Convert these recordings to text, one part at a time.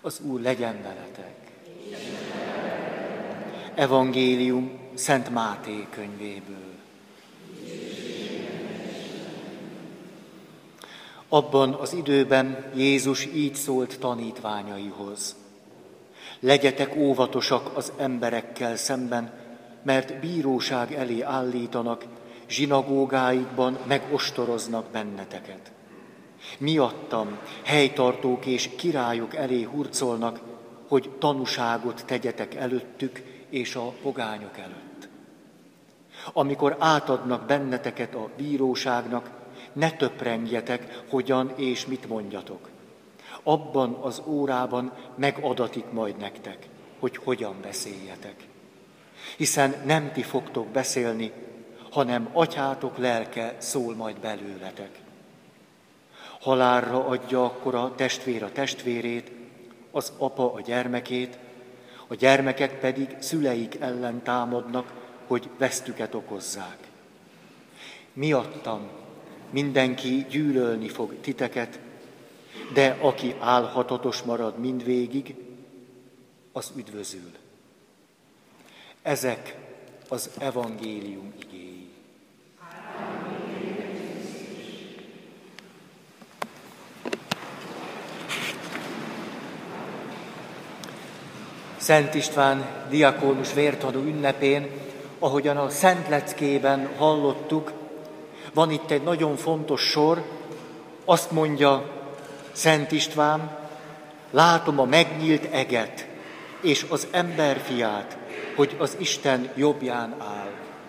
Az Úr legyen veletek. Evangélium Szent Máté könyvéből. Abban az időben Jézus így szólt tanítványaihoz. Legyetek óvatosak az emberekkel szemben, mert bíróság elé állítanak, zsinagógáikban megostoroznak benneteket. Miattam helytartók és királyok elé hurcolnak, hogy tanúságot tegyetek előttük és a pogányok előtt. Amikor átadnak benneteket a bíróságnak, ne töprengjetek, hogyan és mit mondjatok. Abban az órában megadatik majd nektek, hogy hogyan beszéljetek. Hiszen nem ti fogtok beszélni, hanem Atyátok lelke szól majd belőletek. Halálra adja akkor a testvér a testvérét, az apa a gyermekét, a gyermekek pedig szüleik ellen támadnak, hogy vesztüket okozzák. Miattam mindenki gyűlölni fog titeket, de aki álhatatos marad mindvégig, az üdvözül. Ezek az evangélium igéi. Szent István diakónus vértanú ünnepén, ahogyan a Szent Leckében hallottuk, van itt egy nagyon fontos sor, azt mondja Szent István, látom a megnyílt eget és az emberfiát, hogy az Isten jobbján áll.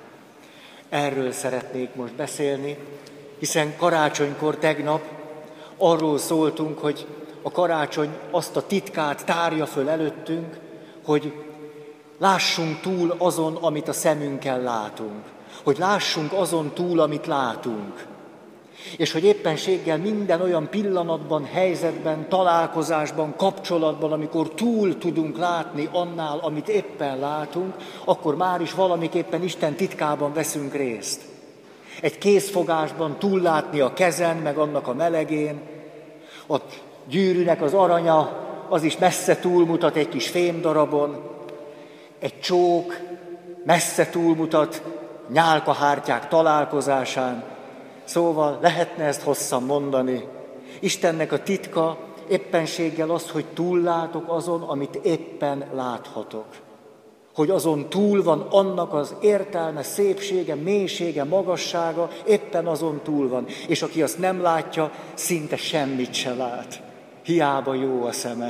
Erről szeretnék most beszélni, hiszen karácsonykor tegnap arról szóltunk, hogy a karácsony azt a titkát tárja föl előttünk, hogy lássunk túl azon, amit a szemünkkel látunk. Hogy lássunk azon túl, amit látunk. És hogy éppenséggel minden olyan pillanatban, helyzetben, találkozásban, kapcsolatban, amikor túl tudunk látni annál, amit éppen látunk, akkor már is valamiképpen Isten titkában veszünk részt. Egy kézfogásban túllátni a kezen, meg annak a melegén, a gyűrűnek az aranya, az is messze túlmutat egy kis fémdarabon, egy csók messze túlmutat nyálkahártyák találkozásán. Szóval lehetne ezt hosszan mondani. Istennek a titka éppenséggel az, hogy túllátok azon, amit éppen láthatok. Hogy azon túl van annak az értelme, szépsége, mélysége, magassága, éppen azon túl van. És aki azt nem látja, szinte semmit se lát. Hiába jó a szeme.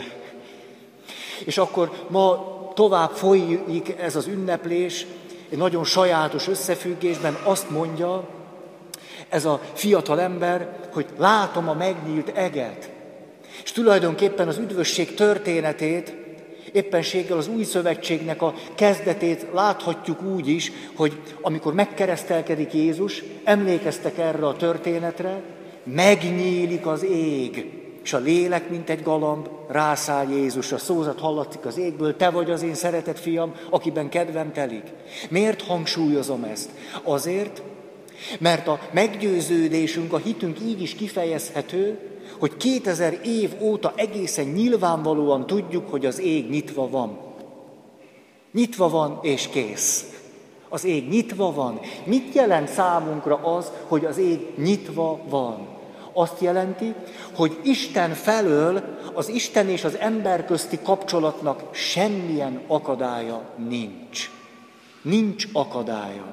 És akkor ma tovább folyik ez az ünneplés, egy nagyon sajátos összefüggésben azt mondja ez a fiatal ember, hogy látom a megnyílt eget. És tulajdonképpen az üdvösség történetét, éppenséggel az új szövetségnek a kezdetét láthatjuk úgy is, hogy amikor megkeresztelkedik Jézus, emlékeztek erre a történetre, megnyílik az ég, és a lélek, mint egy galamb, rászáll Jézusra. Szózat hallatszik az égből, te vagy az én szeretett fiam, akiben kedvem telik. Miért hangsúlyozom ezt? Azért, mert a meggyőződésünk, a hitünk így is kifejezhető, hogy 2000 év óta egészen nyilvánvalóan tudjuk, hogy az ég nyitva van. Nyitva van és kész. Az ég nyitva van. Mit jelent számunkra az, hogy az ég nyitva van? Azt jelenti, hogy Isten felől az Isten és az ember közti kapcsolatnak semmilyen akadálya nincs. Nincs akadálya.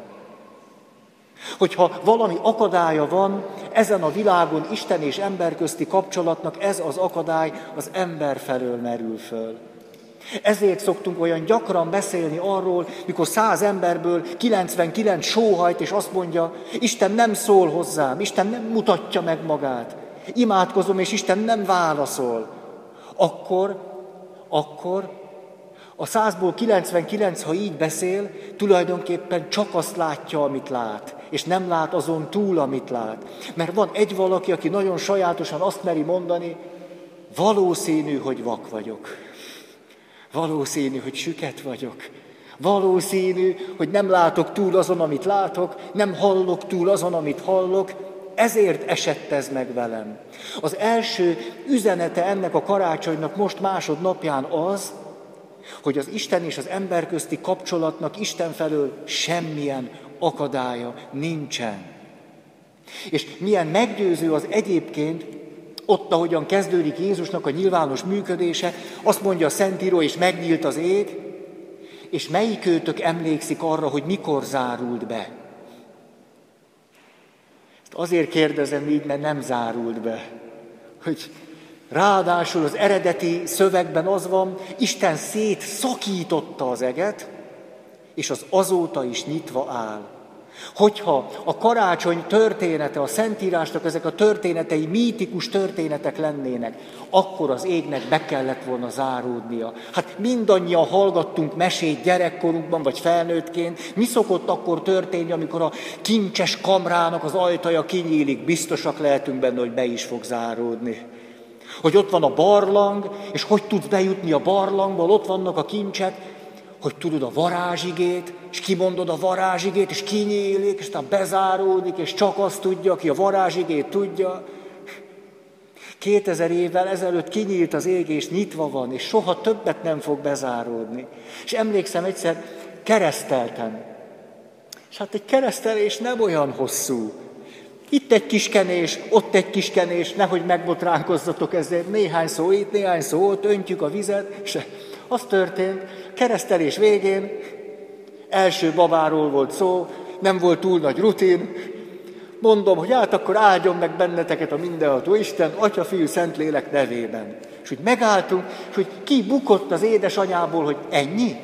Hogyha valami akadálya van ezen a világon Isten és ember közti kapcsolatnak, ez az akadály az ember felől merül föl. Ezért szoktunk olyan gyakran beszélni arról, mikor 100 emberből 99 sóhajt, és azt mondja, Isten nem szól hozzám, Isten nem mutatja meg magát. Imádkozom, és Isten nem válaszol. Akkor a 100-ból 99, ha így beszél, tulajdonképpen csak azt látja, amit lát, és nem lát azon túl, amit lát. Mert van egy valaki, aki nagyon sajátosan azt meri mondani, valószínű, hogy vak vagyok. Valószínű, hogy süket vagyok. Valószínű, hogy nem látok túl azon, amit látok, nem hallok túl azon, amit hallok. ezért esett ez meg velem. Az első üzenete ennek a karácsonynak most másodnapján az, hogy az Isten és az ember közti kapcsolatnak Isten felől semmilyen akadálya nincsen. És milyen meggyőző az egyébként, ott, ahogyan kezdődik Jézusnak a nyilvános működése, azt mondja a Szentíró, és megnyílt az ég, és melyikőtök emlékszik arra, hogy mikor zárult be? Ezt azért kérdezem így, mert nem zárult be. Hogy ráadásul az eredeti szövegben az van, Isten szétszakította az eget, és az azóta is nyitva áll. Hogyha a karácsony története, a Szentírásnak ezek a történetei mítikus történetek lennének, akkor az égnek be kellett volna záródnia. Hát mindannyian hallgattunk mesét gyerekkorunkban, vagy felnőttként. Mi szokott akkor történni, amikor a kincses kamrának az ajtaja kinyílik? Biztosak lehetünk benne, hogy be is fog záródni. Hogy ott van a barlang, és hogy tudsz bejutni a barlangból, ott vannak a kincsek, hogy tudod a varázsigét, és kimondod a varázsigét, és kinyílik, és aztán bezáródik, és csak azt tudja, aki a varázsigét tudja. 2000 évvel ezelőtt kinyílt az ég, és nyitva van, és soha többet nem fog bezáródni. És emlékszem, egyszer kereszteltem. És hát egy keresztelés nem olyan hosszú. Itt egy kiskenés, ott egy kiskenés, nehogy megbotránkozzatok ezzel, néhány szó itt, néhány szó ott, öntjük a vizet, és az történt, keresztelés végén, első babáról volt szó, nem volt túl nagy rutin, mondom, hogy hát akkor áldjon meg benneteket a mindenható Isten, Atya, Fiú, Szentlélek nevében. És úgy megálltunk, és hogy ki bukott az édesanyából, hogy ennyi?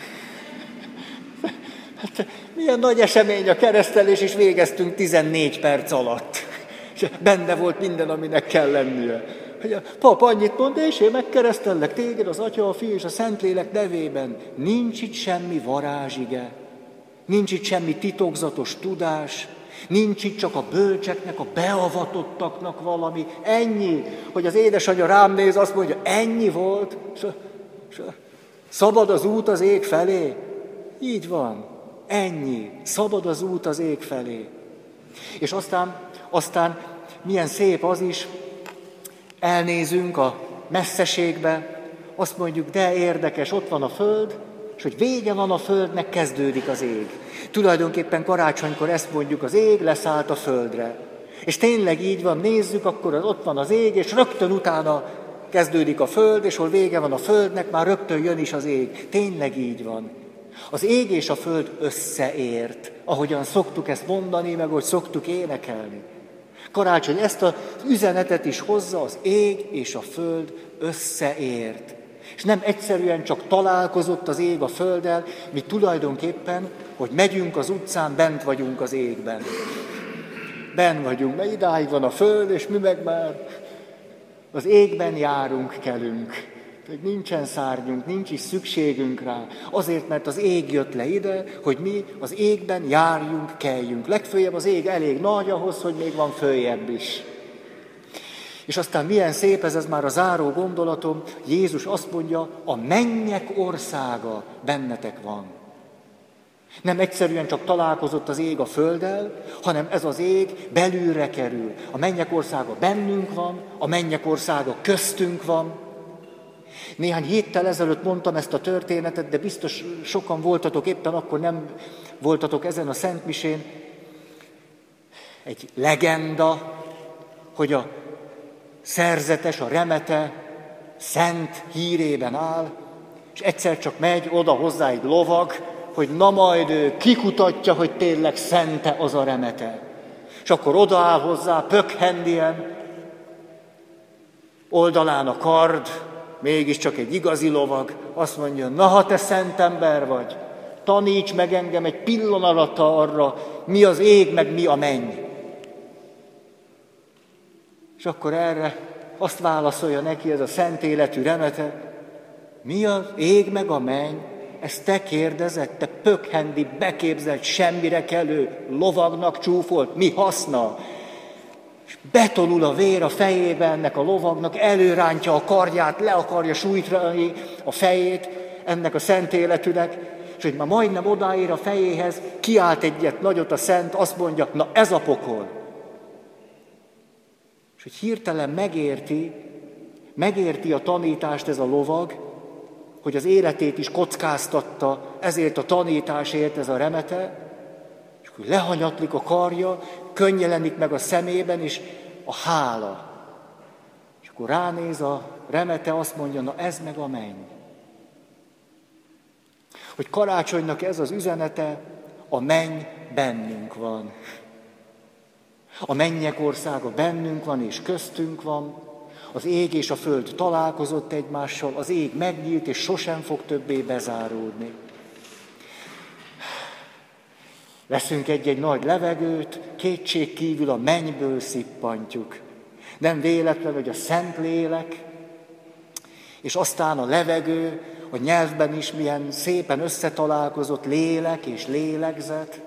Hát milyen nagy esemény a keresztelés, és végeztünk 14 perc alatt. És benne volt minden, aminek kell lennie. Hogy a pap annyit mond, és én megkeresztellek téged az Atya, a Fiú és a Szentlélek nevében. Nincs itt semmi varázsige, nincs itt semmi titokzatos tudás, nincs itt csak a bölcseknek, a beavatottaknak valami. Ennyi, hogy az édesanyja rám néz, azt mondja, ennyi volt, és szabad az út az ég felé. Így van, ennyi, szabad az út az ég felé. És aztán milyen szép az is, elnézünk a messzeségbe, azt mondjuk, de érdekes, ott van a föld, és hogy vége van a földnek, kezdődik az ég. Tulajdonképpen karácsonykor ezt mondjuk, az ég leszállt a földre. És tényleg így van, nézzük, akkor ott van az ég, és rögtön utána kezdődik a föld, és hol vége van a földnek, már rögtön jön is az ég. Tényleg így van. Az ég és a föld összeért, ahogyan szoktuk ezt mondani, meg ahogy szoktuk énekelni. Karácsony ezt az üzenetet is hozza, az ég és a föld összeért. És nem egyszerűen csak találkozott az ég a földdel, mi tulajdonképpen, hogy megyünk az utcán, bent vagyunk az égben. Benn vagyunk, mert idáig van a föld, és mi meg már az égben járunk, kelünk. Nincsen szárnyunk, nincs is szükségünk rá. Azért, mert az ég jött le ide, hogy mi az égben járjunk, keljünk. Legföljebb az ég elég nagy ahhoz, hogy még van följebb is. És aztán milyen szép ez már a záró gondolatom, Jézus azt mondja, a mennyek országa bennetek van. Nem egyszerűen csak találkozott az ég a földdel, hanem ez az ég belülre kerül. A mennyek országa bennünk van, a mennyek országa köztünk van. Néhány héttel ezelőtt mondtam ezt a történetet, de biztos sokan voltatok, éppen akkor nem voltatok ezen a szentmisén. Egy legenda, hogy a szerzetes, a remete szent hírében áll, és egyszer csak megy oda hozzá egy lovag, hogy na majd ő kikutatja, hogy tényleg szente az a remete. És akkor odaáll hozzá, pökhendien, oldalán a kard, mégiscsak egy igazi lovag, azt mondja, na ha te szent ember vagy, taníts meg engem egy pillanatra arra, mi az ég, meg mi a menny. És akkor erre azt válaszolja neki ez a szent életű remete, mi az ég, meg a menny? Ezt te kérdezed, te pökhendi, beképzelt, semmire kelő lovagnak csúfolt, mi haszna? És betolul a vér a fejébe ennek a lovagnak, előrántja a karját, le akarja sújtani a fejét ennek a szent életűnek, és hogy már majdnem odaér a fejéhez, kiált egyet nagyot a szent, azt mondja, na ez a pokol. hogy hirtelen megérti a tanítást ez a lovag, hogy az életét is kockáztatta ezért a tanításért ez a remete, és akkor lehanyatlik a karja, könnyelenik meg a szemében, és a hála. És akkor ránéz a remete, azt mondja, na ez meg a menny. Hogy karácsonynak ez az üzenete, a menny bennünk van. A mennyek országa bennünk van és köztünk van. Az ég és a föld találkozott egymással, az ég megnyílt és sosem fog többé bezáródni. Veszünk egy nagy levegőt, kétség kívül a mennyből szippantjuk. Nem véletlen, hogy a Szentlélek, és aztán a levegő, a nyelvben is milyen szépen összetalálkozott lélek és lélegzet.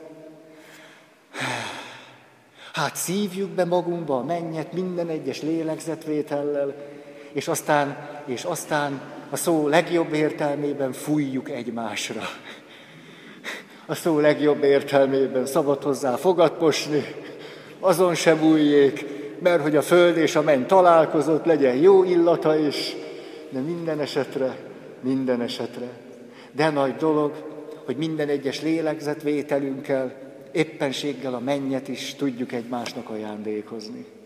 Hát szívjuk be magunkba a mennyet minden egyes lélegzetvétellel, és aztán a szó legjobb értelmében fújjuk egymásra. A szó legjobb értelmében szabad hozzá fogat mosni, azon se bújjék, mert hogy a föld és a menny találkozott, legyen jó illata is, de minden esetre. De nagy dolog, hogy minden egyes lélegzetvételünkkel, éppenséggel a mennyet is tudjuk egymásnak ajándékozni.